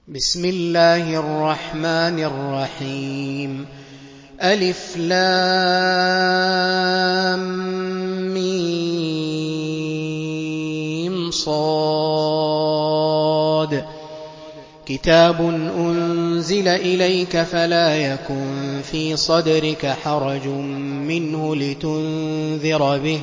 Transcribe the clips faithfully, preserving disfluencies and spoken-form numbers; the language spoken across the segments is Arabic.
بسم الله الرحمن الرحيم. ألف لام ميم صاد. كتاب أنزل إليك فلا يكن في صدرك حرج منه لتنذر به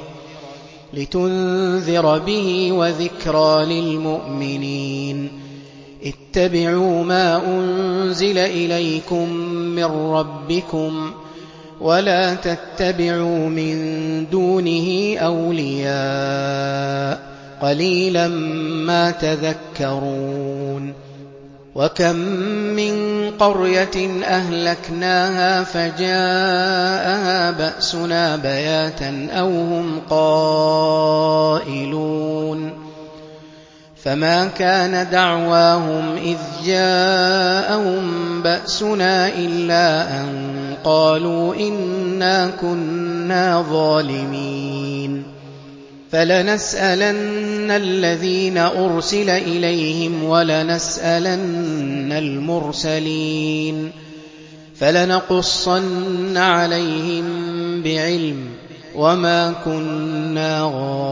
لتنذر به وذكرى للمؤمنين. اتبعوا ما أنزل إليكم من ربكم ولا تتبعوا من دونه أولياء قليلا ما تذكرون. وكم من قرية أهلكناها فجاءها بأسنا بياتا أو هم قائلون. فما كان دعواهم إذ جاءهم بأسنا إلا أن قالوا إنا كنا ظالمين. فلنسألن الذين أرسل إليهم ولنسألن المرسلين فلنقصن عليهم بعلم وما كنا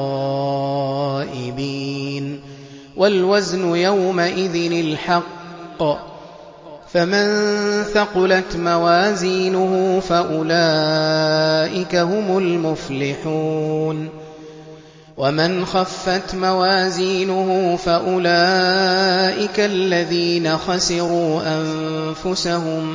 غائبين. والوزن يومئذ الحق. فمن ثقلت موازينه فأولئك هم المفلحون. ومن خفت موازينه فأولئك الذين خسروا أنفسهم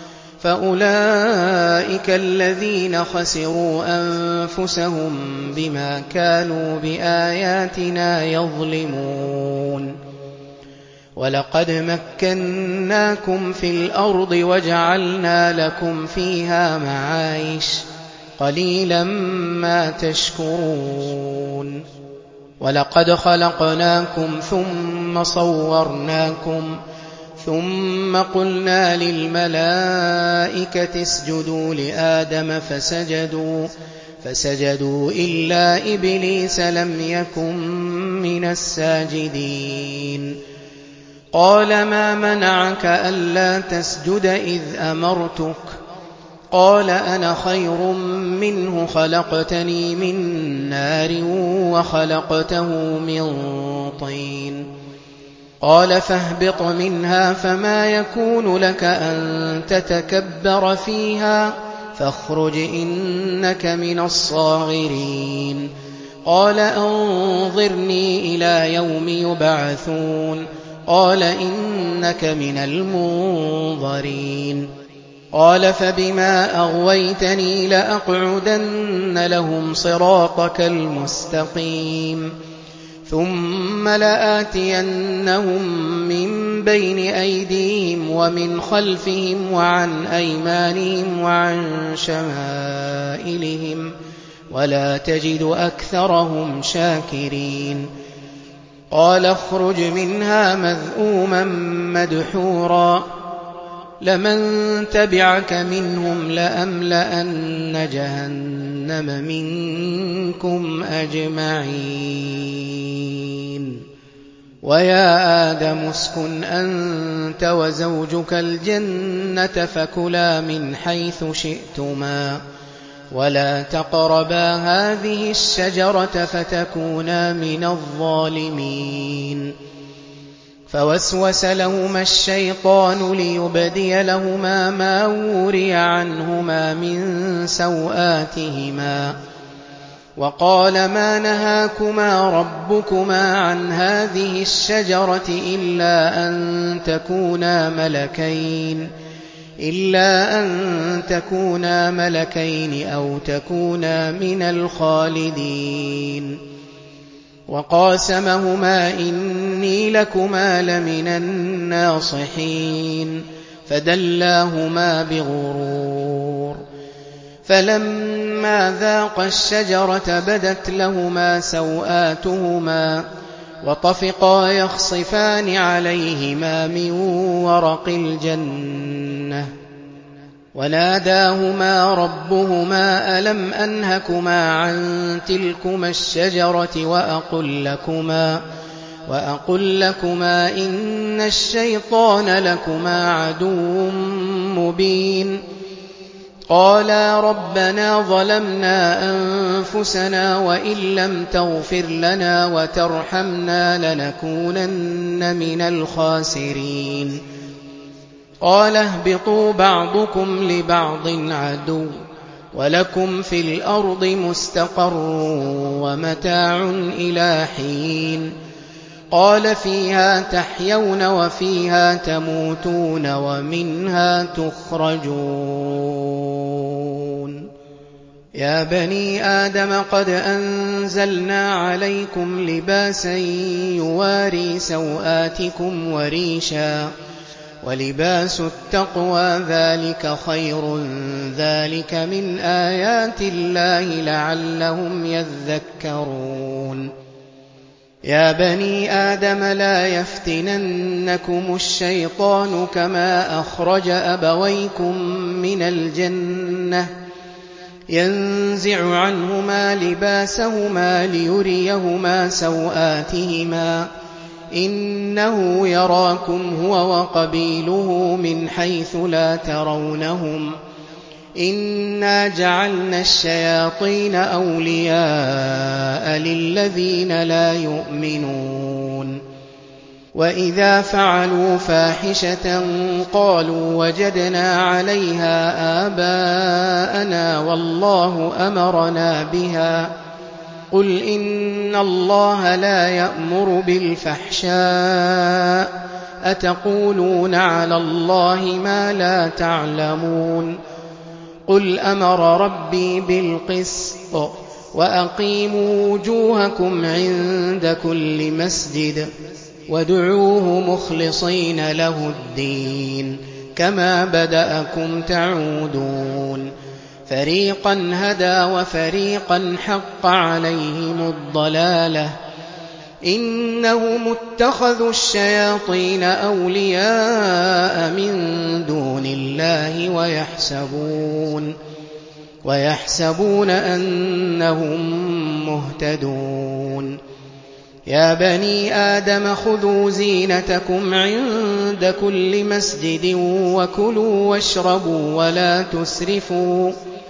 فأولئك الذين خسروا أنفسهم بما كانوا بآياتنا يظلمون. ولقد مكناكم في الأرض وجعلنا لكم فيها معايش قليلا ما تشكرون. ولقد خلقناكم ثم صورناكم ثم قلنا للملائكة اسجدوا لآدم فسجدوا فسجدوا إلا إبليس لم يكن من الساجدين. قال ما منعك ألا تسجد إذ أمرتك؟ قال أنا خير منه خلقتني من نار وخلقته من طين. قال فاهبط منها فما يكون لك أن تتكبر فيها فاخرج إنك من الصاغرين. قال أنظرني إلى يوم يبعثون. قال إنك من المنظرين. قال فبما أغويتني لأقعدن لهم صراطك المستقيم ثم لآتينهم من بين أيديهم ومن خلفهم وعن أيمانهم وعن شمائلهم ولا تجد أكثرهم شاكرين. قال اخرج منها مذءوما مدحورا لمن تبعك منهم لأملأن جهنم منكم أجمعين. ويا آدم اسكن أنت وزوجك الجنة فكلا من حيث شئتما ولا تقربا هذه الشجرة فتكونا من الظالمين. فوسوس لهما الشيطان ليبدي لهما ما وري عنهما من سوآتهما وقال ما نهاكما ربكما عن هذه الشجرة إلا أن تكونا ملكين إلا أن تكونا ملكين أو تكونا من الخالدين. وقاسمهما إني لكما لمن الناصحين فدلاهما بغرور. فلما ذاقا الشجرة بدت لهما سوآتهما وطفقا يخصفان عليهما من ورق الجنة وناداهما ربهما ألم أنهكما عن تلكما الشجرة وأقل لكما وأقل لكما إن الشيطان لكما عدو مبين قالا ربنا ظلمنا أنفسنا وإن لم تغفر لنا وترحمنا لنكونن من الخاسرين قال اهبطوا بعضكم لبعض عدو ولكم في الأرض مستقر ومتاع إلى حين قال فيها تحيون وفيها تموتون ومنها تخرجون يا بني آدم قد أنزلنا عليكم لباسا يواري سوآتكم وريشا ولباس التقوى ذلك خير ذلك من آيات الله لعلهم يذكرون يا بني آدم لا يفتننكم الشيطان كما أخرج أبويكم من الجنة ينزع عنهما لباسهما ليريهما سوآتهما إنه يراكم هو وقبيله من حيث لا ترونهم إنا جعلنا الشياطين أولياء للذين لا يؤمنون وإذا فعلوا فاحشة قالوا وجدنا عليها آباءنا والله أمرنا بها قل إن الله لا يأمر بالفحشاء أتقولون على الله ما لا تعلمون قل أمر ربي بالقسط وأقيموا وجوهكم عند كل مسجد وادعوه مخلصين له الدين كما بدأكم تعودون فريقا هدى وفريقا حق عليهم الضلالة إنهم اتخذوا الشياطين أولياء من دون الله ويحسبون ويحسبون أنهم مهتدون يا بني آدم خذوا زينتكم عند كل مسجد وكلوا واشربوا ولا تسرفوا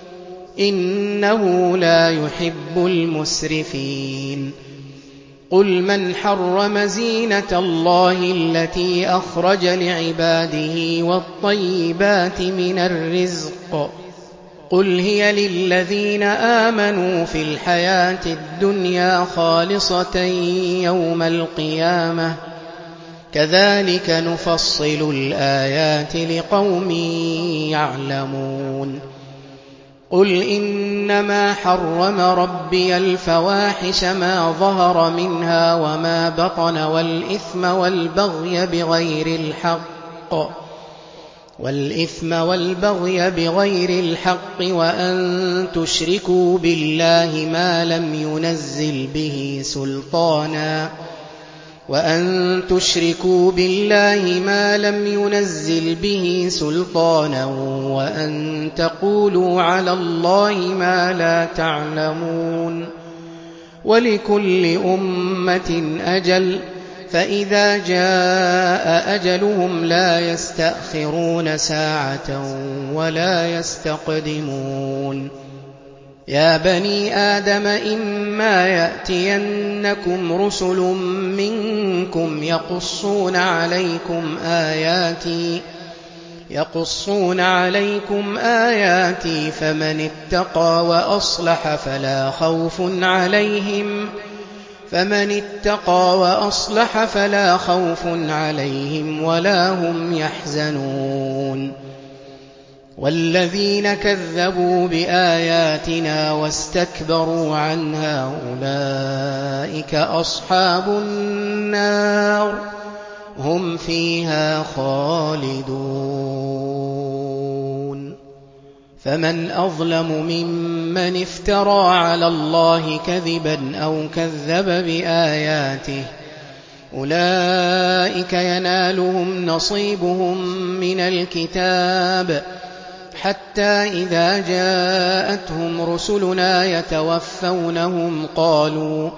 إنه لا يحب المسرفين قل من حرم زينة الله التي أخرج لعباده والطيبات من الرزق قل هي للذين آمنوا في الحياة الدنيا خالصة يوم القيامة كذلك نفصل الآيات لقوم يعلمون قل إنما حرم ربي الفواحش ما ظهر منها وما بطن والإثم والبغي بغير الحق والإثم والبغي بغير الحق وأن تشركوا بالله ما لم ينزل به سلطانا وأن تشركوا بالله ما لم ينزل به سلطانا وأن تقولوا على الله ما لا تعلمون ولكل أمة أجل فإذا جاء أجلهم لا يستأخرون ساعة ولا يستقدمون يا بني آدم إما يأتينكم رسل منكم يقصون عليكم آياتي يقصون عليكم آياتي فمن اتقى وأصلح فلا خوف عليهم فمن اتقى وأصلح فلا خوف عليهم ولا هم يحزنون والذين كذبوا بآياتنا واستكبروا عنها أولئك أصحاب النار هم فيها خالدون فمن أظلم ممن افترى على الله كذبا أو كذب بآياته أولئك ينالهم نصيبهم من الكتاب حتى إذا جاءتهم رسلنا يتوفونهم قالوا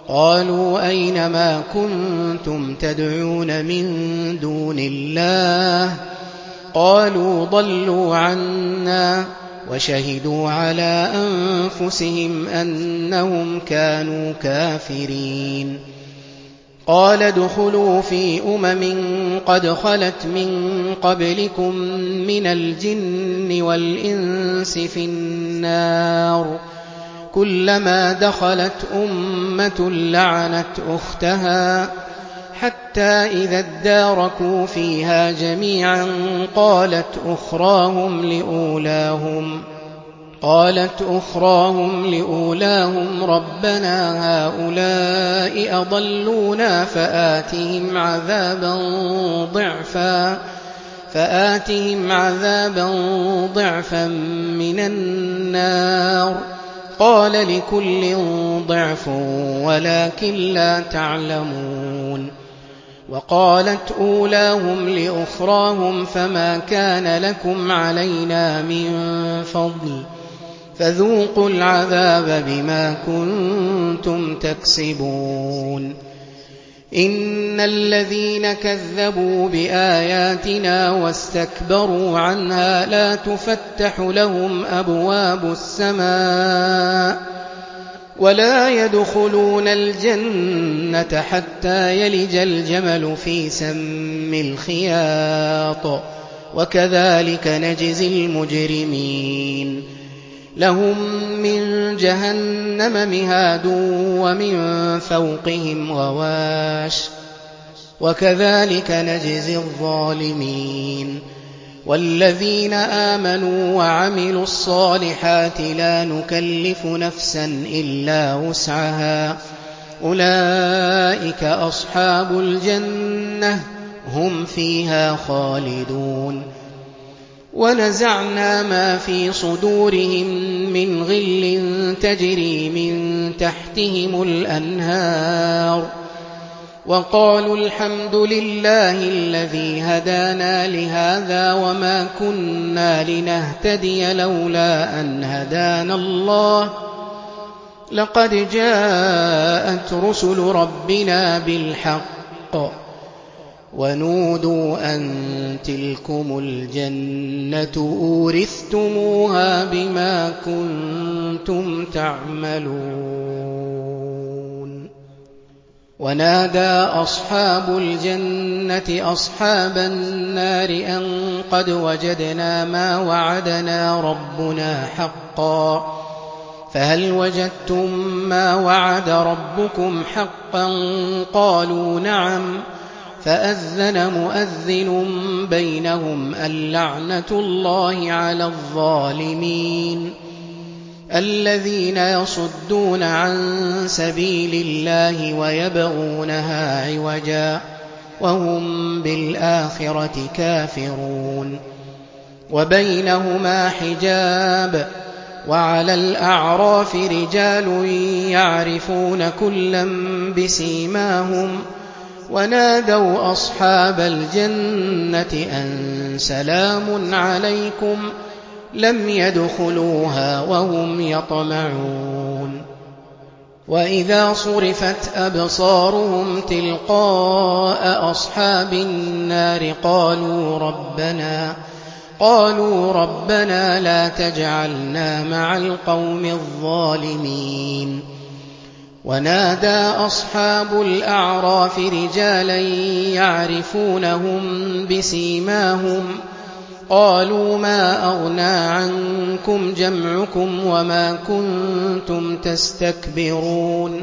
قالوا أين ما كنتم تدعون من دون الله قالوا ضلوا عنا وشهدوا على أنفسهم أنهم كانوا كافرين قال ادخلوا في أمم قد خلت من قبلكم من الجن والإنس في النار كلما دخلت أمة لعنت أختها حتى إذا اداركوا فيها جميعا قالت أخراهم لأولاهم قالت أخراهم لأولاهم ربنا هؤلاء أضلونا فآتهم عذابا ضعفا فآتهم عذابا ضعفا من النار قال لكل ضعف ولكن لا تعلمون وقالت أولاهم لأخراهم فما كان لكم علينا من فضل فذوقوا العذاب بما كنتم تكسبون إن الذين كذبوا بآياتنا واستكبروا عنها لا تفتح لهم أبواب السماء ولا يدخلون الجنة حتى يلج الجمل في سم الخياط وكذلك نجزي المجرمين لهم من جهنم مهاد ومن فوقهم غواش وكذلك نجزي الظالمين والذين آمنوا وعملوا الصالحات لا نكلف نفسا إلا وسعها أولئك أصحاب الجنة هم فيها خالدون ونزعنا ما في صدورهم من غل تجري من تحتهم الأنهار وقالوا الحمد لله الذي هدانا لهذا وما كنا لنهتدي لولا أن هدانا الله لقد جاءت رسل ربنا بالحق ونودوا أن تلكم الجنة أورثتموها بما كنتم تعملون ونادى أصحاب الجنة أصحاب النار أن قد وجدنا ما وعدنا ربنا حقا فهل وجدتم ما وعد ربكم حقا قالوا نعم فأذن مؤذن بينهم اللعنة الله على الظالمين الذين يصدون عن سبيل الله ويبغونها عوجا وهم بالآخرة كافرون وبينهما حجاب وعلى الأعراف رجال يعرفون كلا بسيماهم ونادوا أصحاب الجنة أن سلام عليكم لم يدخلوها وهم يطمعون وإذا صرفت أبصارهم تلقاء أصحاب النار قالوا ربنا قالوا ربنا لا تجعلنا مع القوم الظالمين ونادى أصحاب الأعراف رجالا يعرفونهم بسيماهم قالوا ما أغنى عنكم جمعكم وما كنتم تستكبرون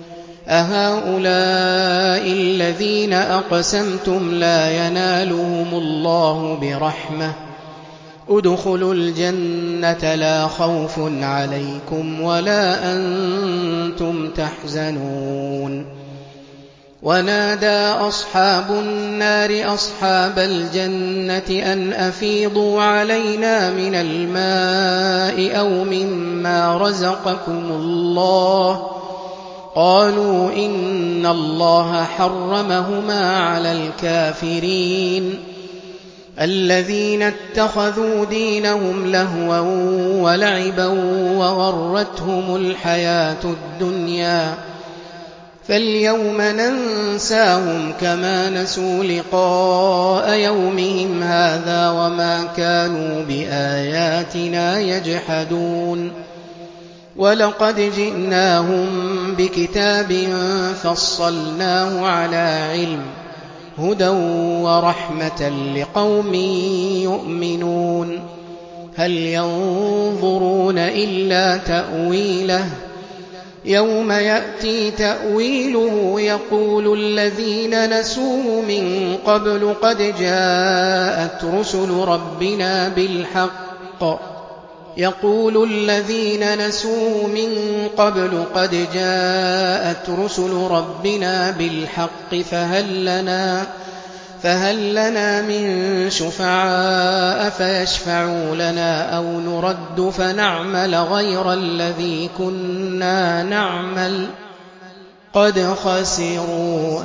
أهؤلاء الذين أقسمتم لا ينالهم الله برحمة ادخلوا الجنة لا خوف عليكم ولا أنتم تحزنون ونادى أصحاب النار أصحاب الجنة أن أفيضوا علينا من الماء أو مما رزقكم الله قالوا إن الله حرمهما على الكافرين الذين اتخذوا دينهم لهوا ولعبا وغرتهم الحياة الدنيا فاليوم ننساهم كما نسوا لقاء يومهم هذا وما كانوا بآياتنا يجحدون ولقد جئناهم بكتاب فصلناه على علم هدى ورحمة لقوم يؤمنون هل ينظرون إلا تأويله يوم يأتي تأويله يقول الذين نسوه من قبل قد جاءت رسل ربنا بالحق يقول الذين نسوه من قبل قد جاءت رسل ربنا بالحق فهل لنا فهل لنا من شفعاء فيشفعوا لنا أو نرد فنعمل غير الذي كنا نعمل قد خسروا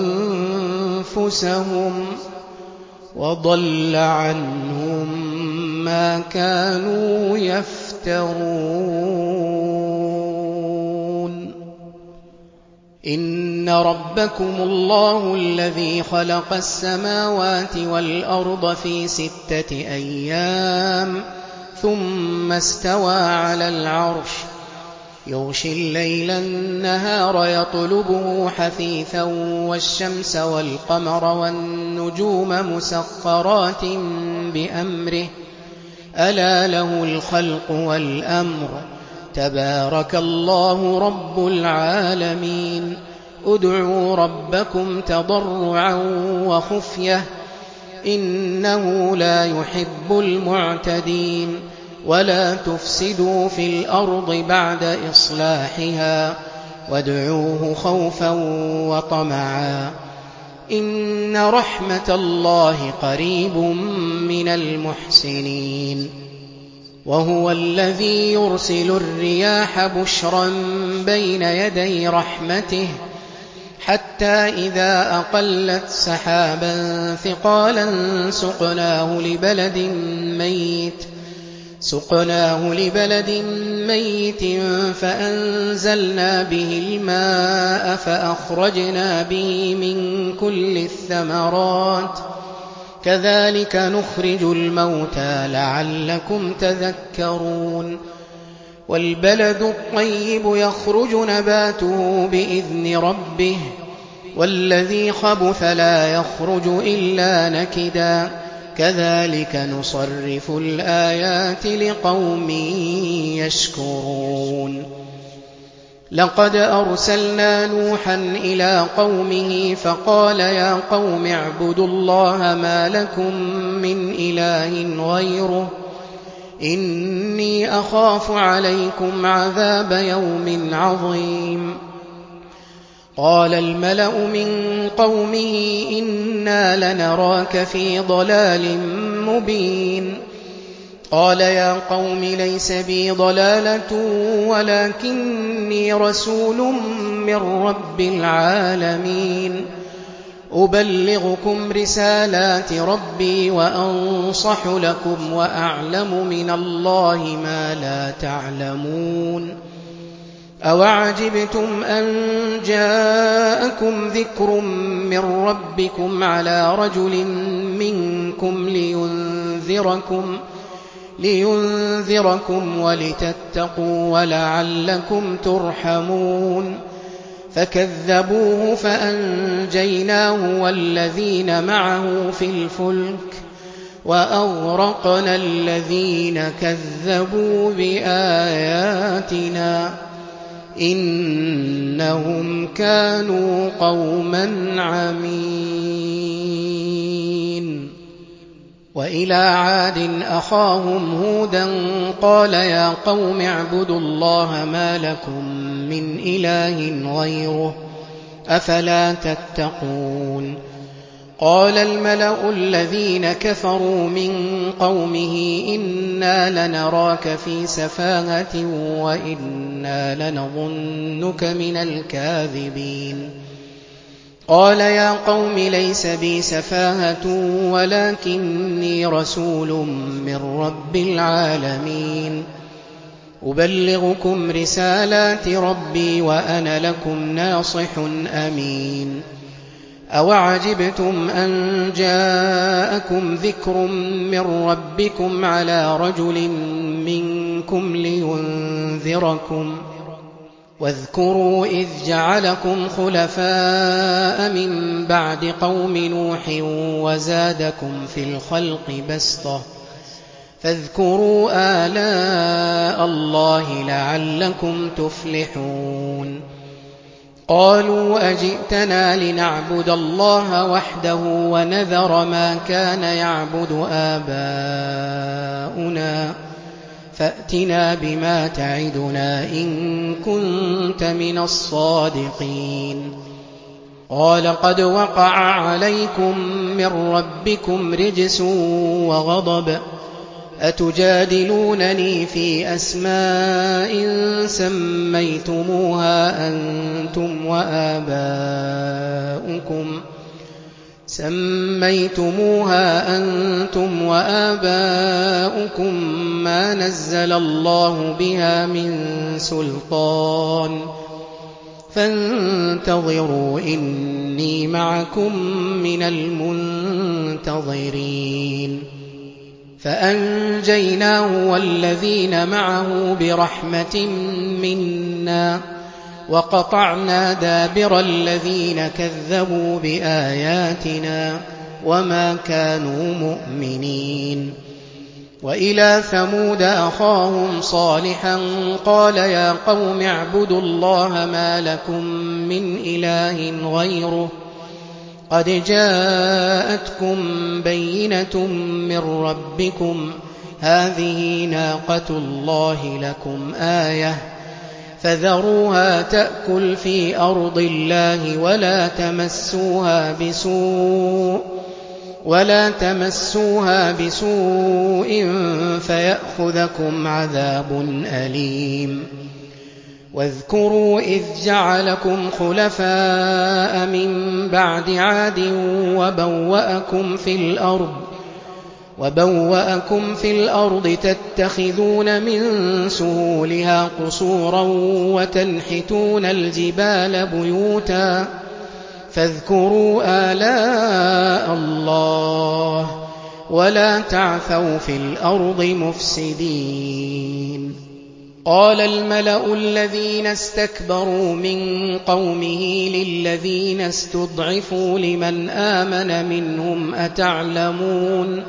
أنفسهم وضل عنهم ما كانوا يفترون إن ربكم الله الذي خلق السماوات والأرض في ستة أيام ثم استوى على العرش يغشي الليل النهار يطلبه حثيثا والشمس والقمر والنجوم مسخرات بأمره ألا له الخلق والأمر تبارك الله رب العالمين ادعوا ربكم تضرعا وخفية إنه لا يحب المعتدين ولا تفسدوا في الأرض بعد إصلاحها وادعوه خوفا وطمعا إن رحمة الله قريب من المحسنين وهو الذي يرسل الرياح بشرا بين يدي رحمته حتى إذا أقلت سحابا ثقالا سقناه لبلد ميت سقناه لبلد ميت فأنزلنا به الماء فأخرجنا به من كل الثمرات كذلك نخرج الموتى لعلكم تذكرون والبلد الطيب يخرج نباته بإذن ربه والذي خبث لا يخرج إلا نكدا كذلك نصرف الآيات لقوم يشكرون لقد أرسلنا نوحا إلى قومه فقال يا قوم اعبدوا الله ما لكم من إله غيره إني أخاف عليكم عذاب يوم عظيم قال الملأ من قومه إنا لنراك في ضلال مبين قال يا قوم ليس بي ضلالة ولكني رسول من رب العالمين أبلغكم رسالات ربي وأنصح لكم وأعلم من الله ما لا تعلمون أوعجبتم أن جاءكم ذكر من ربكم على رجل منكم لينذركم لينذركم ولتتقوا ولعلكم ترحمون فكذبوه فأنجيناه والذين معه في الفلك وأغرقنا الذين كذبوا بآياتنا إنهم كانوا قوما عمين وإلى عاد أخاهم هودا قال يا قوم اعبدوا الله ما لكم من إله غيره أفلا تتقون قال الملأ الذين كفروا من قومه إنا لنراك في سفاهة وإنا لنظنك من الكاذبين قال يا قوم ليس بي سفاهة ولكني رسول من رب العالمين أبلغكم رسالات ربي وأنا لكم ناصح أمين. أوعجبتم أن جاءكم ذكر من ربكم على رجل منكم لينذركم واذكروا إذ جعلكم خلفاء من بعد قوم نوح وزادكم في الخلق بسطة فاذكروا آلاء الله لعلكم تفلحون. قالوا أجئتنا لنعبد الله وحده ونذر ما كان يعبد آباؤنا فأتنا بما تعدنا إن كنت من الصادقين. قال قد وقع عليكم من ربكم رجس وغضب أتجادلونني في أسماء سميتموها أنتم وآباؤكم سميتموها أنتم وآباؤكم ما نزل الله بها من سلطان فانتظروا إني معكم من المنتظرين. فأنجيناه والذين معه برحمة منا وقطعنا دابر الذين كذبوا بآياتنا وما كانوا مؤمنين. وإلى ثمود أخاهم صالحا قال يا قوم اعبدوا الله ما لكم من إله غيره قد جاءتكم بينة من ربكم هذه ناقة الله لكم آية فذروها تأكل في أرض الله ولا تمسوها بسوء ولا تمسوها بسوء فيأخذكم عذاب أليم. واذكروا إذ جعلكم خلفاء من بعد عاد وبوأكم في الأرض وبوأكم في الأرض تتخذون من سهولها قصورا وتنحتون الجبال بيوتا فاذكروا آلاء الله ولا تعثوا في الأرض مفسدين. قال الملأ الذين استكبروا من قومه للذين استضعفوا لمن آمن منهم أتعلمون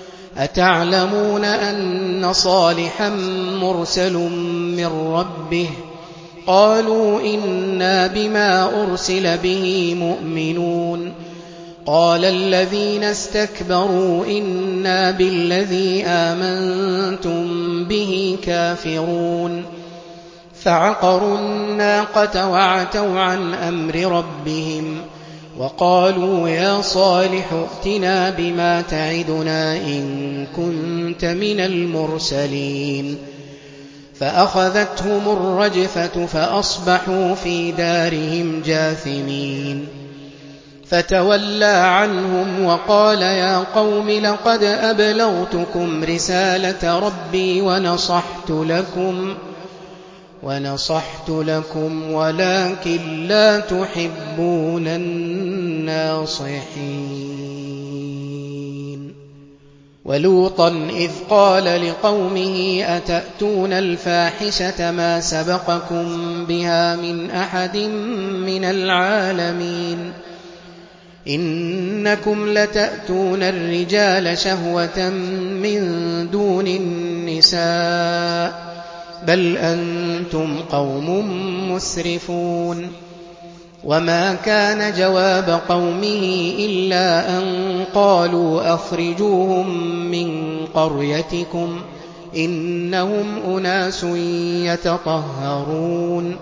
أتعلمون أن صالحا مرسل من ربه قالوا إنا بما أرسل به مؤمنون. قال الذين استكبروا إنا بالذي آمنتم به كافرون. فعقروا الناقة وعتوا عن أمر ربهم وقالوا يا صالح ائتنا بما تعدنا إن كنت من المرسلين. فأخذتهم الرجفة فأصبحوا في دارهم جاثمين. فتولى عنهم وقال يا قوم لقد أبلغتكم رسالة ربي ونصحت لكم ونصحت لكم ولكن لا تحبون الناصحين. ولوطا إذ قال لقومه أتأتون الفاحشة ما سبقكم بها من أحد من العالمين إنكم لتأتون الرجال شهوة من دون النساء بل أنتم قوم مسرفون. وما كان جواب قومه إلا أن قالوا أخرجوهم من قريتكم إنهم أناس يتطهرون.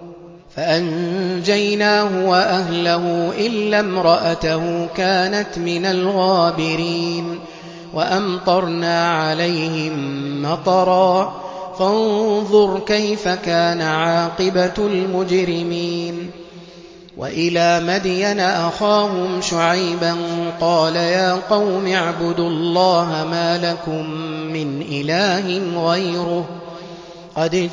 فأنجيناه وأهله إلا امرأته كانت من الغابرين وأمطرنا عليهم مطرا فانظر كيف كان عاقبة المجرمين. وإلى مدين أخاهم شعيبا قال يا قوم اعبدوا الله ما لكم من إله غيره قد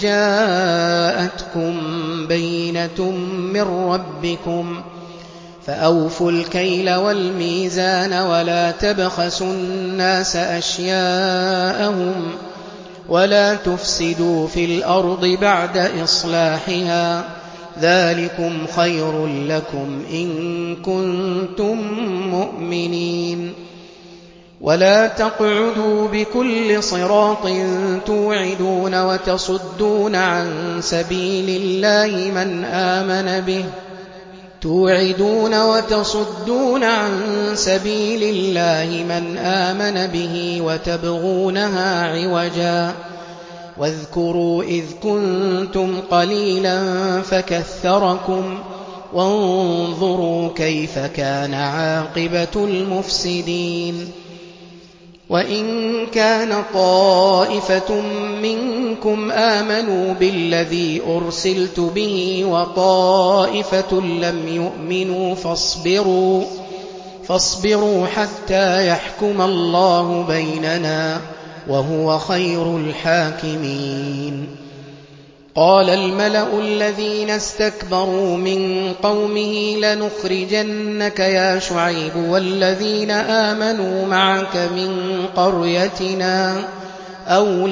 جاءتكم بينة من ربكم فأوفوا الكيل والميزان ولا تبخسوا الناس أشياءهم ولا تفسدوا في الأرض بعد إصلاحها ذلكم خير لكم إن كنتم مؤمنين ولا تقعدوا بكل صراط توعدون وتصدون عن سبيل الله من آمن به توعدون وتصدون عن سبيل الله من آمن به وتبغونها عوجا واذكروا إذ كنتم قليلا فكثركم وانظروا كيف كان عاقبة المفسدين وإن كان طائفة منكم آمنوا بالذي أرسلت به وطائفة لم يؤمنوا فاصبروا فاصبروا حتى يحكم الله بيننا وهو خير الحاكمين قال الملأ الذين استكبروا من قومه لنخرجنك يا شعيب والذين آمنوا معك من قريتنا أو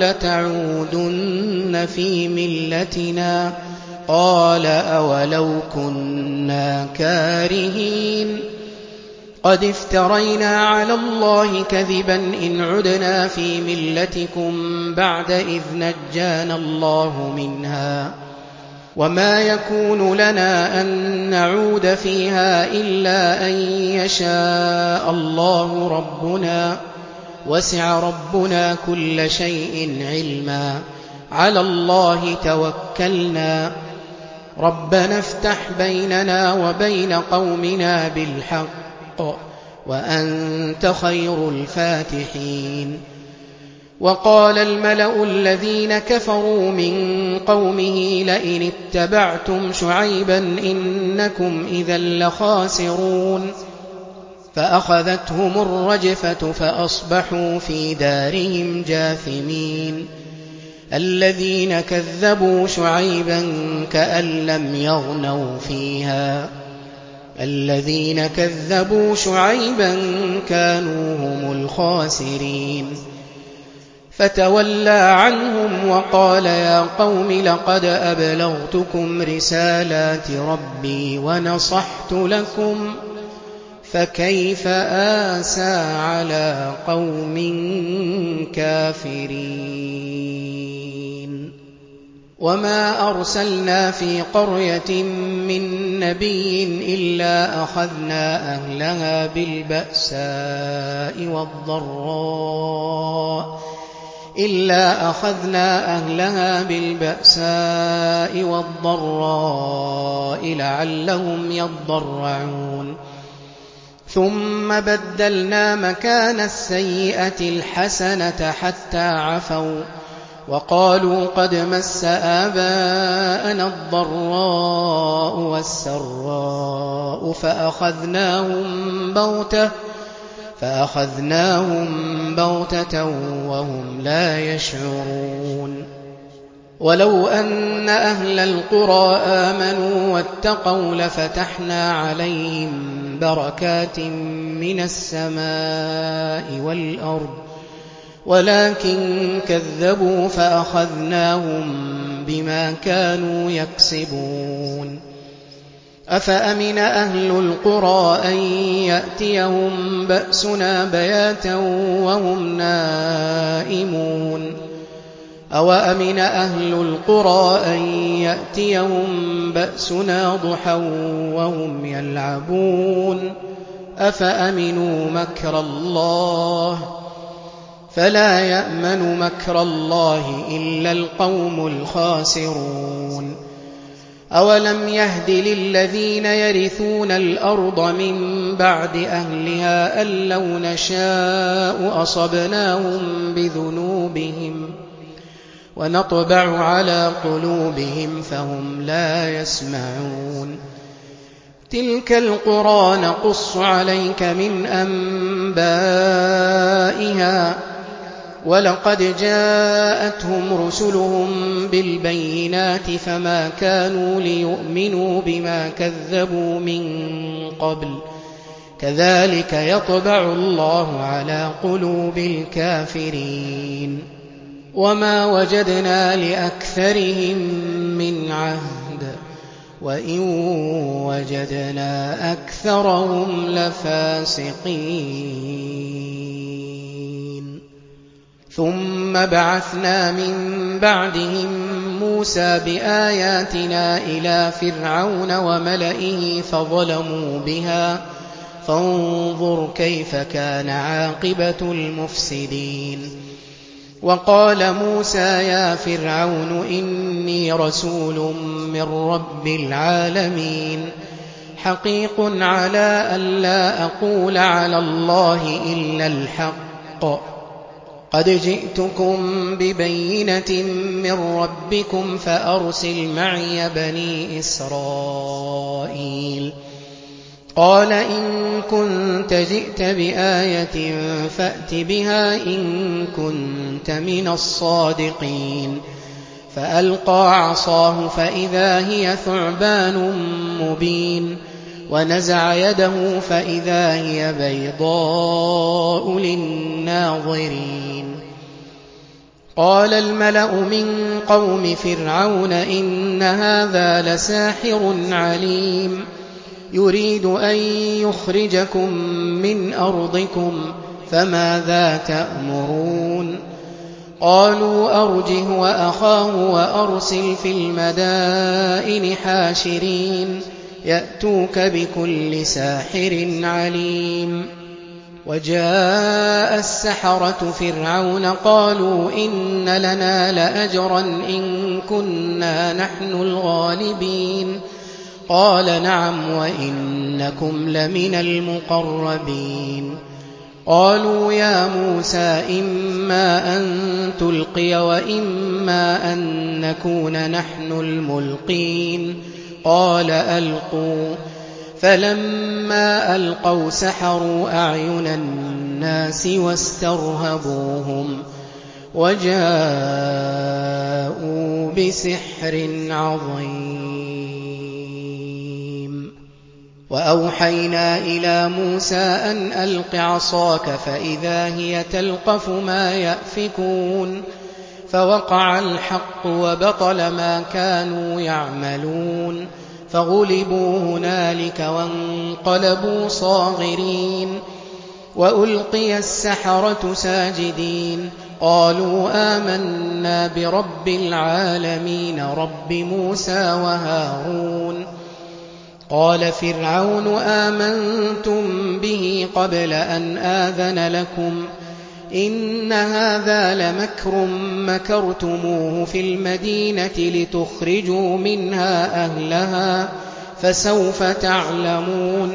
لتعودن في ملتنا قال أولو كنا كارهين قد افترينا على الله كذبا إن عدنا في ملتكم بعد إذ نجانا الله منها وما يكون لنا أن نعود فيها إلا أن يشاء الله ربنا وسع ربنا كل شيء علما على الله توكلنا ربنا افتح بيننا وبين قومنا بالحق وأنت خير الفاتحين وقال الملأ الذين كفروا من قومه لئن اتبعتم شعيبا إنكم إذا لخاسرون فأخذتهم الرجفة فأصبحوا في دارهم جاثمين الذين كذبوا شعيبا كأن لم يغنوا فيها الذين كذبوا شعيبا كانوا هم الخاسرين فتولى عنهم وقال يا قوم لقد أبلغتكم رسالات ربي ونصحت لكم فكيف آسى على قوم كافرين وما أرسلنا في قرية من نبي إلا أخذنا أهلها بالبأساء والضراء إلا أخذنا أهلها بالبأساء والضراء لعلهم يضرعون ثم بدلنا مكان السيئة الحسنة حتى عفوا وقالوا قد مس آباءنا الضراء والسراء فأخذناهم بغتة فأخذناهم بغتة وهم لا يشعرون ولو أن أهل القرى آمنوا واتقوا لفتحنا عليهم بركات من السماء والأرض ولكن كذبوا فأخذناهم بما كانوا يكسبون أفأمن أهل القرى أن يأتيهم بأسنا بياتا وهم نائمون أوأمن أهل القرى أن يأتيهم بأسنا ضحى وهم يلعبون أفأمنوا مكر الله فلا يأمن مكر الله إلا القوم الخاسرون أولم يهد للذين يرثون الأرض من بعد أهلها أن لو نشاء أصبناهم بذنوبهم ونطبع على قلوبهم فهم لا يسمعون تلك القرى نقص عليك من أنبائها ولقد جاءتهم رسلهم بالبينات فما كانوا ليؤمنوا بما كذبوا من قبل كذلك يطبع الله على قلوب الكافرين وما وجدنا لأكثرهم من عهد وإن وجدنا أكثرهم لفاسقين ثم بعثنا من بعدهم موسى بآياتنا إلى فرعون وملئه فظلموا بها فانظر كيف كان عاقبة المفسدين وقال موسى يا فرعون إني رسول من رب العالمين حقيق على ألا أقول على الله إلا الحق قد جئتكم ببينة من ربكم فأرسل معي بني إسرائيل قال إن كنت جئت بآية فأت بها إن كنت من الصادقين فألقى عصاه فإذا هي ثعبان مبين ونزع يده فإذا هي بيضاء للناظرين قال الملأ من قوم فرعون إن هذا لساحر عليم يريد أن يخرجكم من أرضكم فماذا تأمرون قالوا أرجه وأخاه وأرسل في المدائن حاشرين يأتوك بكل ساحر عليم وجاء السحرة فرعون قالوا إن لنا لأجرا إن كنا نحن الغالبين قال نعم وإنكم لمن المقربين قالوا يا موسى إما أن تلقي وإما أن نكون نحن الملقين قال ألقوا فلما ألقوا سحروا أعين الناس واسترهبوهم وجاءوا بسحر عظيم وأوحينا إلى موسى أن ألق عصاك فإذا هي تلقف ما يأفكون فوقع الحق وبطل ما كانوا يعملون فغلبوا هنالك وانقلبوا صاغرين وألقي السحرة ساجدين قالوا آمنا برب العالمين رب موسى وهارون قال فرعون آمنتم به قبل أن آذن لكم إن هذا لمكر مكرتموه في المدينة لتخرجوا منها أهلها فسوف تعلمون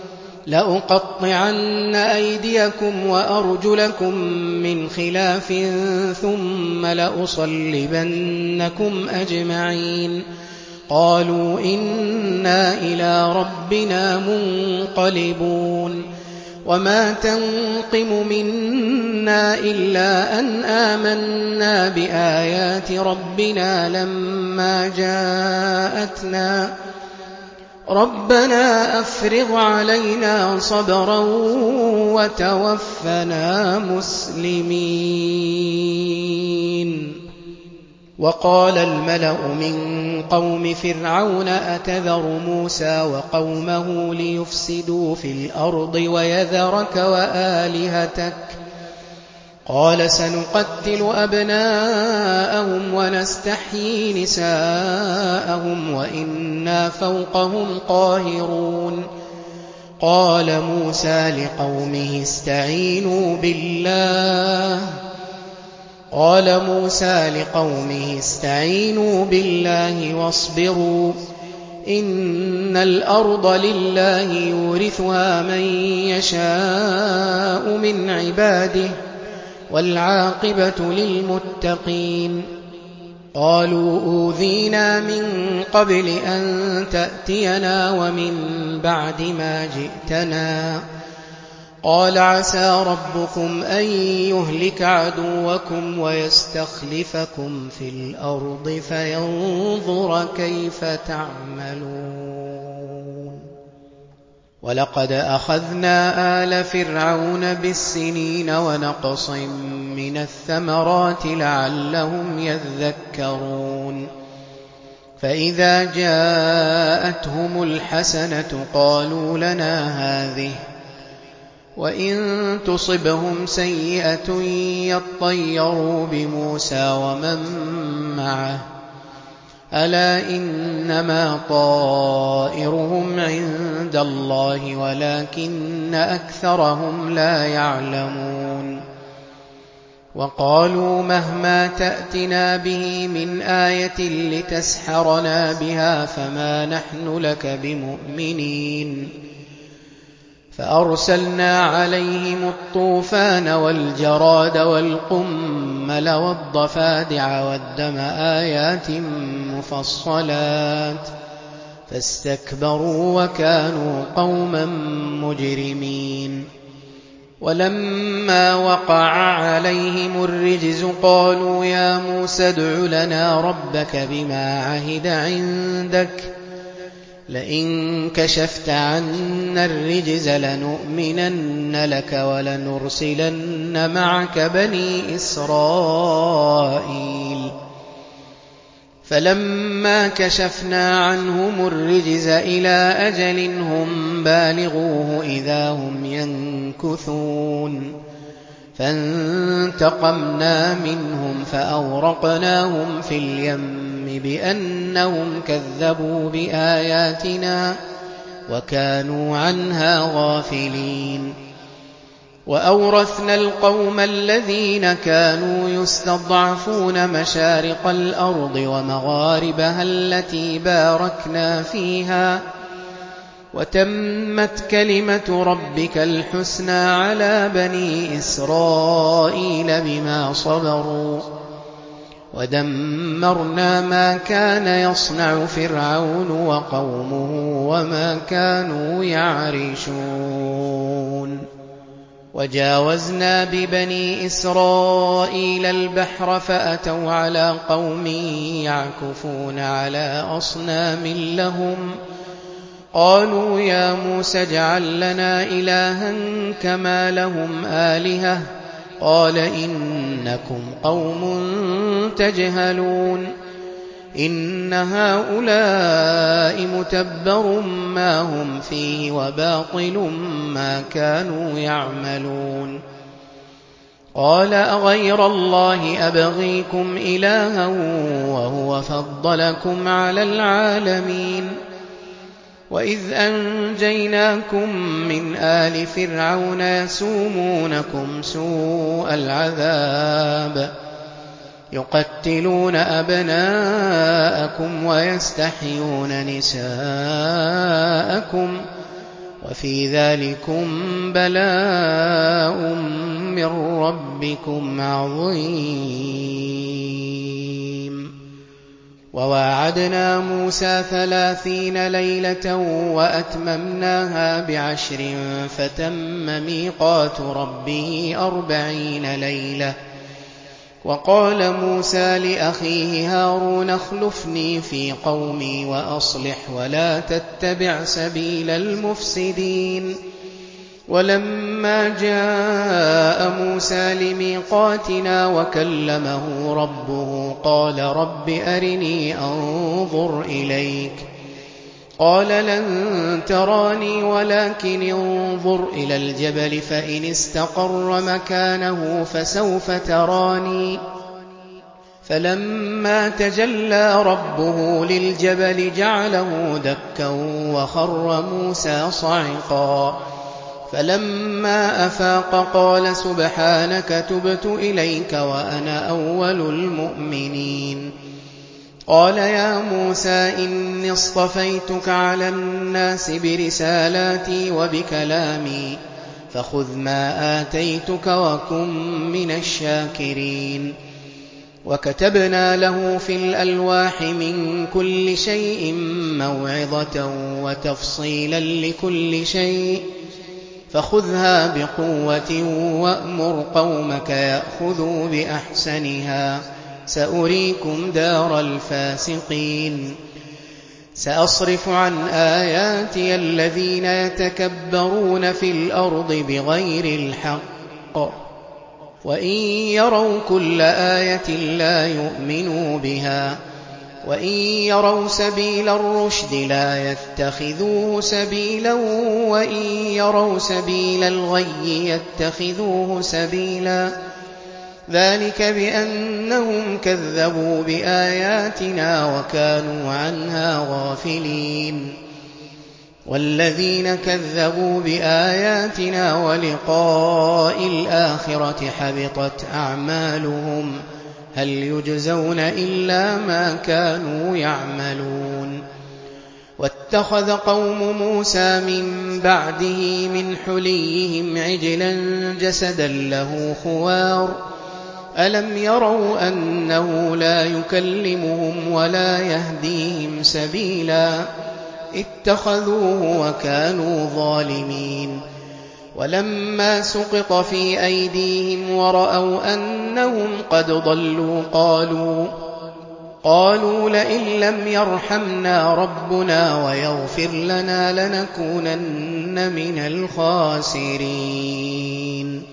لأقطعن أيديكم وأرجلكم من خلاف ثم لأصلبنكم أجمعين قالوا إنا إلى ربنا منقلبون وما تنقم منا إلا أن آمنا بآيات ربنا لما جاءتنا ربنا أفرغ علينا صبرا وتوفنا مسلمين وقال الملأ من قوم فرعون أتذر موسى وقومه ليفسدوا في الأرض ويذرك وآلهتك قال سنقتل أبناءهم ونستحيي نساءهم وإنا فوقهم قاهرون قال موسى لقومه استعينوا بالله قال موسى لقومه استعينوا بالله واصبروا إن الأرض لله يورثها من يشاء من عباده والعاقبة للمتقين قالوا أوذينا من قبل أن تأتينا ومن بعد ما جئتنا قال عسى ربكم أن يهلك عدوكم ويستخلفكم في الأرض فينظر كيف تعملون ولقد أخذنا آل فرعون بالسنين ونقص من الثمرات لعلهم يذكرون فإذا جاءتهم الحسنة قالوا لنا هذه وإن تصبهم سيئة يطيروا بموسى ومن معه ألا إنما طائرهم عند الله ولكن أكثرهم لا يعلمون وقالوا مهما تأتنا به من آية لتسحرنا بها فما نحن لك بمؤمنين فأرسلنا عليهم الطوفان والجراد والقمل والضفادع والدم آيات مفصلات فاستكبروا وكانوا قوما مجرمين ولما وقع عليهم الرجز قالوا يا موسى ادع لنا ربك بما عهد عندك لئن كشفت عنا الرجز لنؤمنن لك ولنرسلن معك بني إسرائيل فلما كشفنا عنهم الرجز إلى أجل هم بالغوه إذا هم ينكثون فانتقمنا منهم فأورقناهم في اليم بأنهم كذبوا بآياتنا وكانوا عنها غافلين وأورثنا القوم الذين كانوا يستضعفون مشارق الأرض ومغاربها التي باركنا فيها وتمت كلمة ربك الحسنى على بني إسرائيل بما صبروا ودمرنا ما كان يصنع فرعون وقومه وما كانوا يعرشون وجاوزنا ببني إسرائيل البحر فأتوا على قوم يعكفون على أصنام لهم قالوا يا موسى اجعل لنا إلها كما لهم آلهة قال إنكم قوم تجهلون إن هؤلاء متبر ما هم فيه وباطل ما كانوا يعملون قال أغير الله أبغيكم إلها وهو فضلكم على العالمين وإذ أنجيناكم من آل فرعون يسومونكم سوء العذاب يقتلون أبناءكم ويستحيون نساءكم وفي ذلكم بلاء من ربكم عظيم وواعدنا موسى ثلاثين ليلة وأتممناها بعشر فتم ميقات ربه أربعين ليلة وقال موسى لأخيه هارون اخلفني في قومي وأصلح ولا تتبع سبيل المفسدين ولما جاء موسى لميقاتنا وكلمه ربه قال رب أرني أنظر إليك قال لن تراني ولكن انظر إلى الجبل فإن استقر مكانه فسوف تراني فلما تجلى ربه للجبل جعله دكا وخر موسى صعقا فلما أفاق قال سبحانك تبت إليك وأنا أول المؤمنين قال يا موسى إني اصطفيتك على الناس برسالاتي وبكلامي فخذ ما آتيتك وكن من الشاكرين وكتبنا له في الألواح من كل شيء موعظة وتفصيلا لكل شيء فخذها بقوة وأمر قومك يأخذوا بأحسنها سأريكم دار الفاسقين سأصرف عن آياتي الذين يتكبرون في الأرض بغير الحق وإن يروا كل آية لا يؤمنوا بها وإن يروا سبيل الرشد لا يتخذوه سبيلا وإن يروا سبيل الغي يتخذوه سبيلا ذلك بأنهم كذبوا بآياتنا وكانوا عنها غافلين والذين كذبوا بآياتنا ولقاء الآخرة حبطت أعمالهم هل يجزون إلا ما كانوا يعملون واتخذ قوم موسى من بعده من حليهم عجلا جسدا له خوار ألم يروا أنه لا يكلمهم ولا يهديهم سبيلا اتخذوه وكانوا ظالمين ولما سقط في أيديهم ورأوا أنهم قد ضلوا قالوا قالوا لئن لم يرحمنا ربنا ويغفر لنا لنكونن من الخاسرين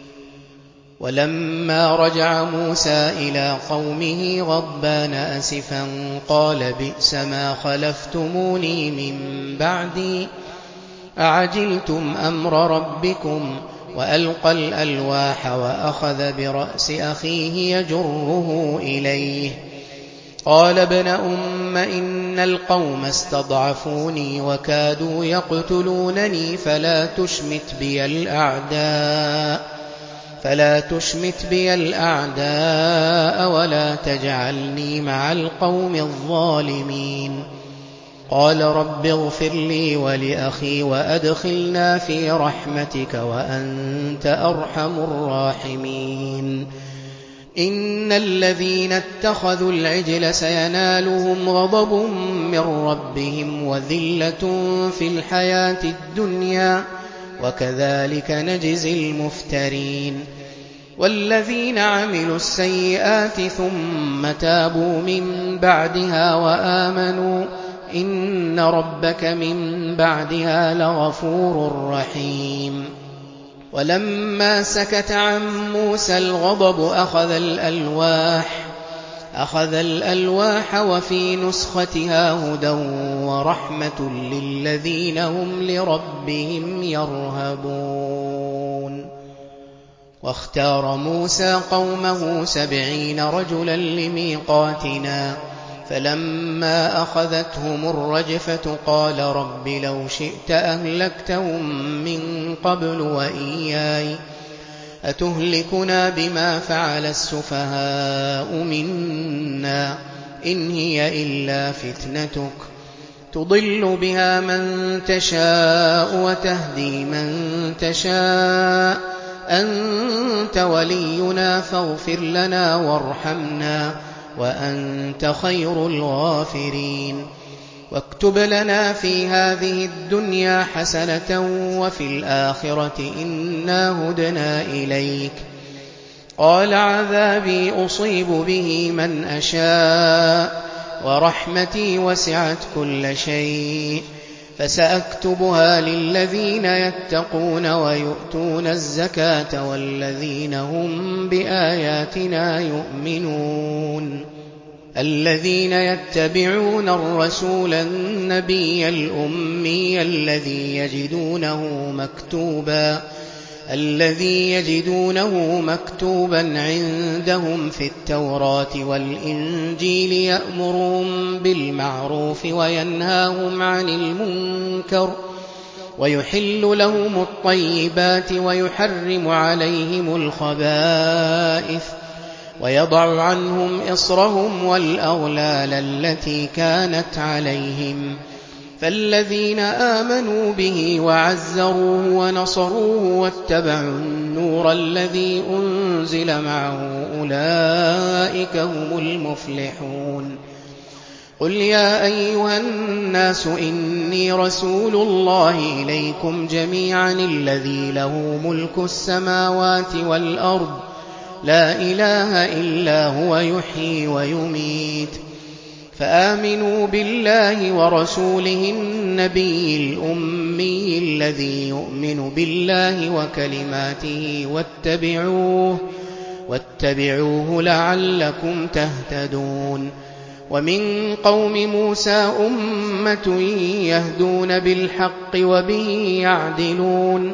ولما رجع موسى إلى قومه غضبان أسفا قال بئس ما خلفتموني من بعدي أعجلتم أمر ربكم وألقى الألواح وأخذ برأس أخيه يجره إليه قال ابن أم إن القوم استضعفوني وكادوا يقتلونني فلا تشمت بي الأعداء فلا تشمت بي الأعداء ولا تجعلني مع القوم الظالمين قال رب اغفر لي ولأخي وأدخلنا في رحمتك وأنت أرحم الراحمين إن الذين اتخذوا العجل سينالهم غضب من ربهم وذلة في الحياة الدنيا وكذلك نجزي المفترين والذين عملوا السيئات ثم تابوا من بعدها وآمنوا إن ربك من بعدها لغفور رحيم ولما سكت عن موسى الغضب أخذ الألواح أخذ الألواح وفي نسختها هدى ورحمة للذين هم لربهم يرهبون واختار موسى قومه سبعين رجلا لميقاتنا فلما أخذتهم الرجفة قال رب لو شئت أهلكتهم من قبل وإياي أتهلكنا بما فعل السفهاء منا إن هي إلا فتنتك تضل بها من تشاء وتهدي من تشاء أنت ولينا فاغفر لنا وارحمنا وأنت خير الغافرين واكتب لنا في هذه الدنيا حسنة وفي الآخرة إنا هدنا إليك قال عذابي أصيب به من أشاء ورحمتي وسعت كل شيء فسأكتبها للذين يتقون ويؤتون الزكاة والذين هم بآياتنا يؤمنون الذين يتبعون الرسول النبي الأمي الذي يجدونه مكتوبا الذي يجدونه مكتوبا عندهم في التوراة والإنجيل يأمرهم بالمعروف وينهاهم عن المنكر ويحل لهم الطيبات ويحرم عليهم الخبائث ويضع عنهم إصرهم والأغلال التي كانت عليهم فالذين آمنوا به وعزروه ونصروه واتبعوا النور الذي أنزل معه أولئك هم المفلحون قل يا أيها الناس إني رسول الله إليكم جميعا الذي له ملك السماوات والأرض لا إله إلا هو يحيي ويميت فآمنوا بالله ورسوله النبي الأمي الذي يؤمن بالله وكلماته واتبعوه, واتبعوه لعلكم تهتدون ومن قوم موسى أمة يهدون بالحق وبه يعدلون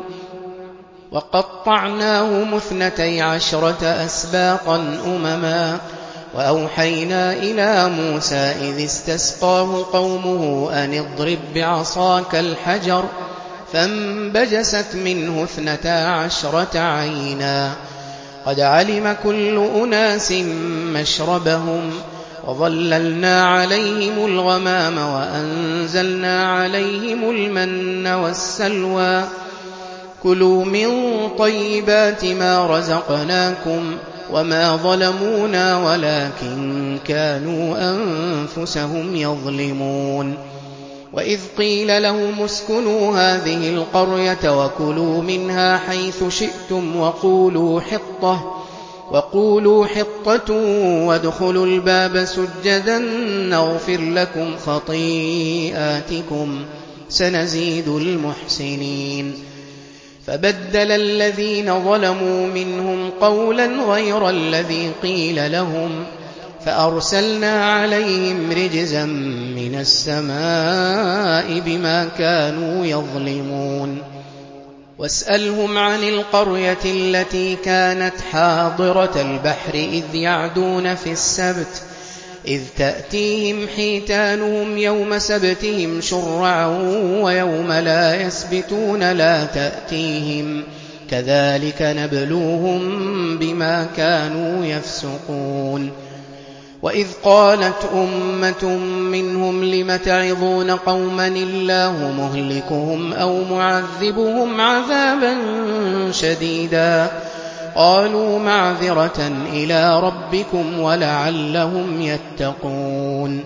وقطعناهم اثنتي عشرة أسباطا أمما وأوحينا إلى موسى إذ استسقاه قومه أن اضرب بعصاك الحجر فانبجست منه اثنتا عشرة عينا قد علم كل أناس مشربهم وظللنا عليهم الغمام وأنزلنا عليهم المن والسلوى كلوا من طيبات ما رزقناكم وما ظلمونا ولكن كانوا أنفسهم يظلمون وإذ قيل لهم اسكنوا هذه القرية وكلوا منها حيث شئتم وقولوا حطة وقولوا حطة وادخلوا الباب سجدا نغفر لكم خطيئاتكم سنزيد المحسنين فبدل الذين ظلموا منهم قولا غير الذي قيل لهم فأرسلنا عليهم رجزا من السماء بما كانوا يظلمون واسألهم عن القرية التي كانت حاضرة البحر إذ يعدون في السبت إذ تأتيهم حيتانهم يوم سبتهم شرعا ويوم لا يسبتون لا تأتيهم كذلك نبلوهم بما كانوا يفسقون وإذ قالت أمة منهم لم تعظون قوما الله مهلكهم أو معذبهم عذابا شديدا قالوا معذرة إلى ربكم ولعلهم يتقون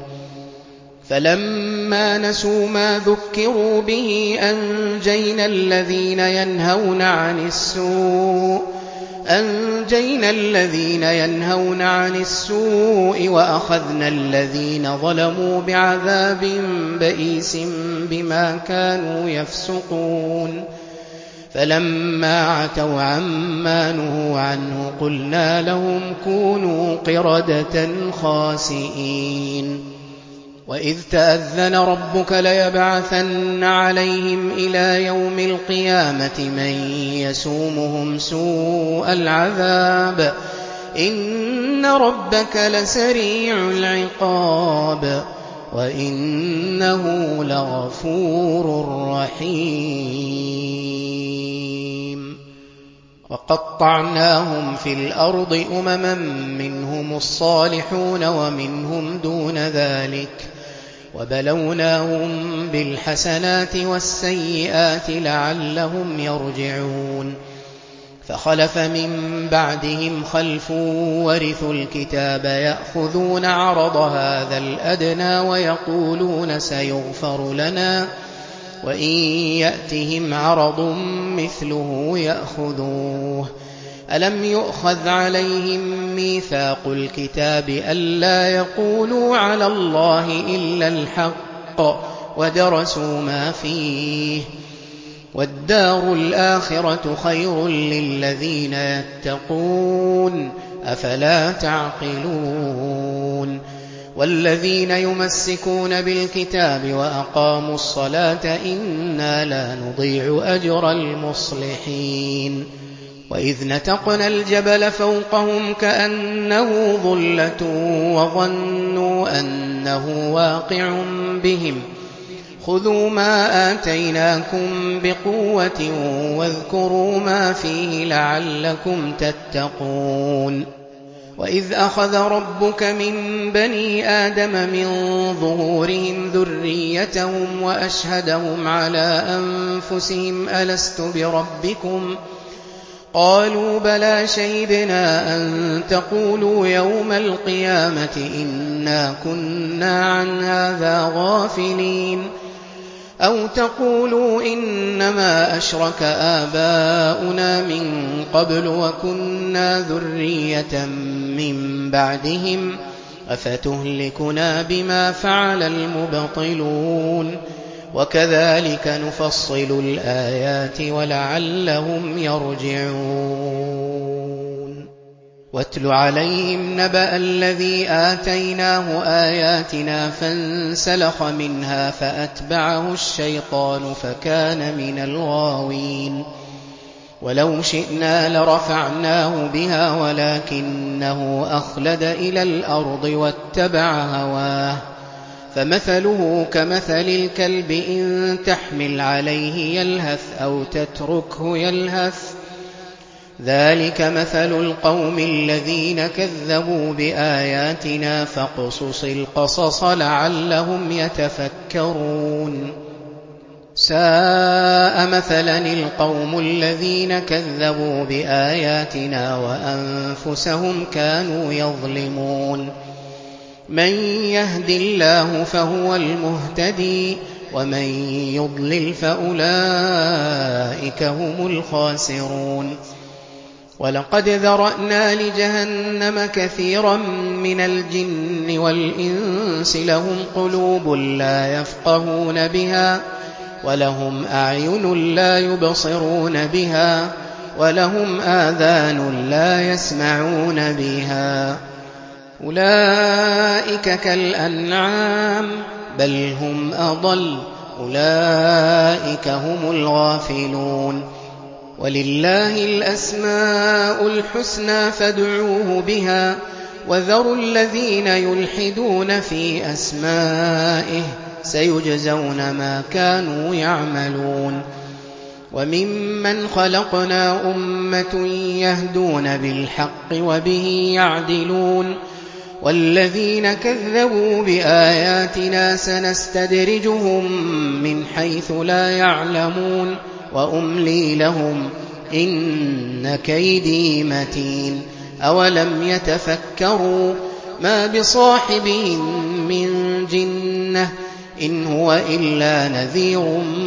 فلما نسوا ما ذكروا به أنجينا الذين ينهون عن السوء أنجينا الذين ينهون عن السوء وأخذنا الذين ظلموا بعذاب بئيس بما كانوا يفسقون فلما عتوا عما نهوا عنه قلنا لهم كونوا قردة خاسئين وإذ تأذن ربك ليبعثن عليهم إلى يوم القيامة من يسومهم سوء العذاب إن ربك لسريع العقاب وإنه لغفور رحيم وقطعناهم في الأرض أمما منهم الصالحون ومنهم دون ذلك وبلوناهم بالحسنات والسيئات لعلهم يرجعون فخلف من بعدهم خلف ورثوا الكتاب يأخذون عرض هذا الأدنى ويقولون سيغفر لنا وإن يأتهم عرض مثله يأخذوه ألم يؤخذ عليهم ميثاق الكتاب ألا يقولوا على الله إلا الحق ودرسوا ما فيه والدار الآخرة خير للذين يتقون أفلا تعقلون والذين يمسكون بالكتاب وأقاموا الصلاة إنا لا نضيع أجر المصلحين وإذ نتقنا الجبل فوقهم كأنه ظلة وظنوا أنه واقع بهم خذوا ما آتيناكم بقوة واذكروا ما فيه لعلكم تتقون وإذ أخذ ربك من بني آدم من ظهورهم ذريتهم وأشهدهم على أنفسهم ألست بربكم قالوا بلى شهدنا أن تقولوا يوم القيامة إنا كنا عن هذا غافلين أو تقولوا إنما أشرك آباؤنا من قبل وكنا ذرية من بعدهم أفتهلكنا بما فعل المبطلون وكذلك نفصل الآيات ولعلهم يرجعون واتل عليهم نبأ الذي آتيناه آياتنا فانسلخ منها فأتبعه الشيطان فكان من الغاوين ولو شئنا لرفعناه بها ولكنه أخلد إلى الأرض واتبع هواه فمثله كمثل الكلب إن تحمل عليه يلهث أو تتركه يلهث ذلك مثل القوم الذين كذبوا بآياتنا فاقصص القصص لعلهم يتفكرون ساء مثلا القوم الذين كذبوا بآياتنا وأنفسهم كانوا يظلمون من يهد الله فهو المهتدي ومن يضلل فأولئك هم الخاسرون ولقد ذرأنا لجهنم كثيرا من الجن والإنس لهم قلوب لا يفقهون بها ولهم أعين لا يبصرون بها ولهم آذان لا يسمعون بها أولئك كالأنعام بل هم أضل أولئك هم الغافلون ولله الأسماء الحسنى فادعوه بها وذروا الذين يلحدون في أسمائه سيجزون ما كانوا يعملون وممن خلقنا أمة يهدون بالحق وبه يعدلون والذين كذبوا بآياتنا سنستدرجهم من حيث لا يعلمون وأملي لهم إن كيدي متين أولم يتفكروا ما بصاحبهم من جنة إن هو إلا نذير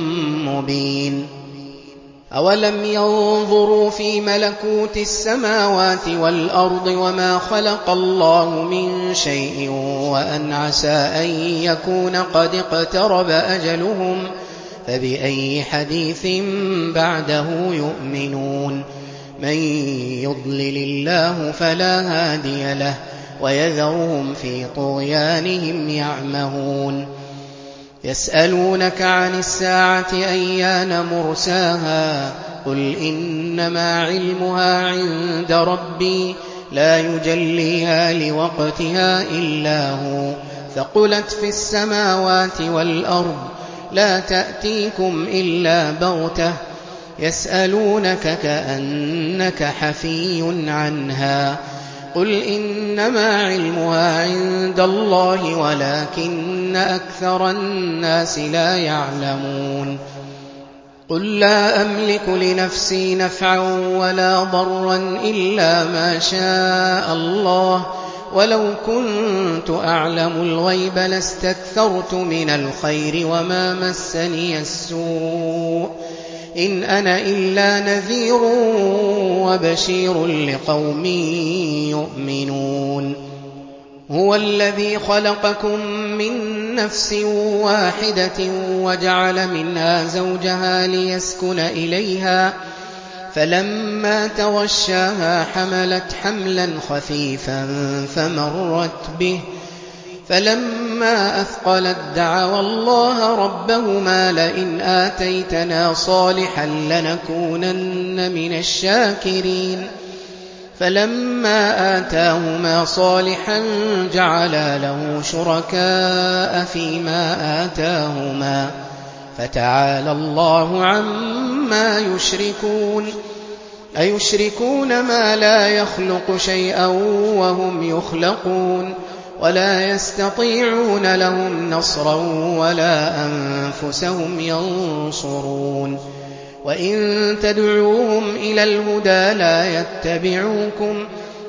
مبين أولم ينظروا في ملكوت السماوات والأرض وما خلق الله من شيء وأن عسى أن يكون قد اقترب أجلهم فبأي حديث بعده يؤمنون من يضلل الله فلا هادي له ويذرهم في طغيانهم يعمهون يسألونك عن الساعة أيان مرساها قل إنما علمها عند ربي لا يجليها لوقتها إلا هو ثقلت في السماوات والأرض لا تأتيكم إلا بغتة يسألونك كأنك حفي عنها قل إنما علمها عند الله ولكن أكثر الناس لا يعلمون قل لا أملك لنفسي نفعا ولا ضرا إلا ما شاء الله ولو كنت أعلم الغيب لاستكثرت من الخير وما مسني السوء إن أنا إلا نذير وبشير لقوم يؤمنون هو الذي خلقكم من نفس واحدة وجعل منها زوجها ليسكن إليها فلما تغشاها حملت حملا خفيفا فمرت به فلما أثقلت دعوا الله ربهما لئن آتيتنا صالحا لنكونن من الشاكرين فلما آتاهما صالحا جعلا له شركاء فيما آتاهما فتعالى الله عما يشركون أيشركون ما لا يخلق شيئا وهم يخلقون ولا يستطيعون لهم نصرا ولا أنفسهم ينصرون وإن تدعوهم إلى الهدى لا يتبعوكم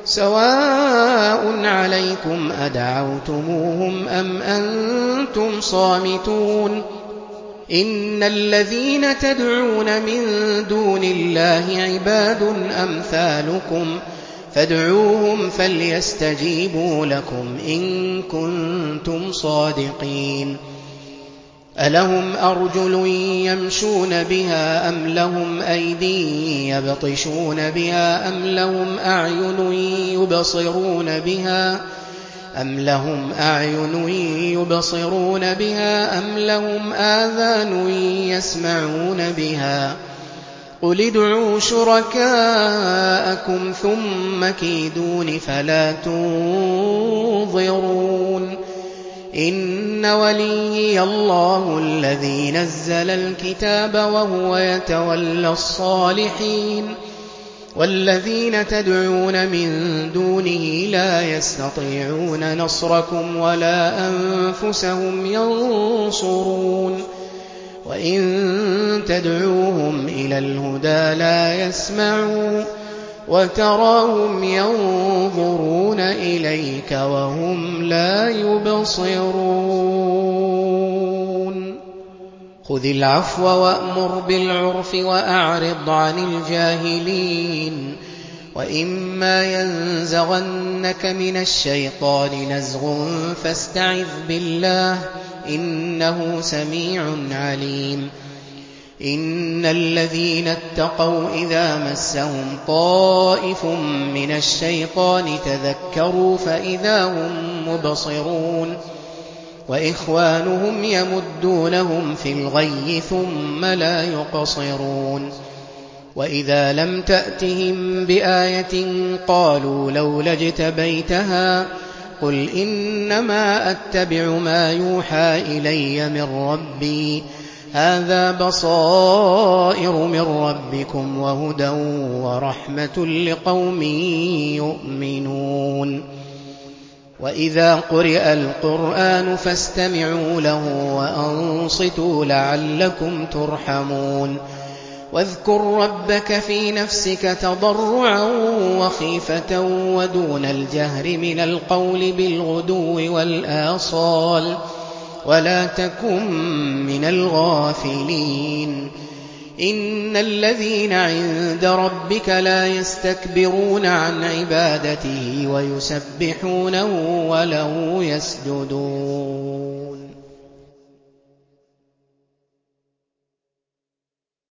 سواء عليكم أدعوتموهم أم أنتم صامتون إن الذين تدعون من دون الله عباد أمثالكم فادعوهم فليستجيبوا لكم إن كنتم صادقين ألهم أرجل يمشون بها أم لهم أيدي يبطشون بها أم لهم أعين يبصرون بها أم لهم أعين يبصرون بها أم لهم آذان يسمعون بها قل ادعوا شركاءكم ثم كيدون فلا تنظرون إن وليي الله الذي نزل الكتاب وهو يتولى الصالحين والذين تدعون من دونه لا يستطيعون نصركم ولا أنفسهم ينصرون وإن تدعوهم إلى الهدى لا يسمعون وتراهم ينظرون إليك وهم لا يبصرون خذ العفو وأمر بالعرف وأعرض عن الجاهلين وإما ينزغنك من الشيطان نزغ فاستعذ بالله إنه سميع عليم إن الذين اتقوا إذا مسهم طائف من الشيطان تذكروا فإذا هم مبصرون وإخوانهم يمدونهم في الغي ثم لا يقصرون وإذا لم تأتهم بآية قالوا لولا اجتبيتها قل إنما أتبع ما يوحى إلي من ربي هذا بصائر من ربكم وهدى ورحمة لقوم يؤمنون وإذا قرئ القرآن فاستمعوا له وأنصتوا لعلكم ترحمون واذكر ربك في نفسك تضرعا وخيفة ودون الجهر من القول بالغدو والآصال ولا تكن من الغافلين إن الذين عند ربك لا يستكبرون عن عبادته ويسبحونه وله يسجدون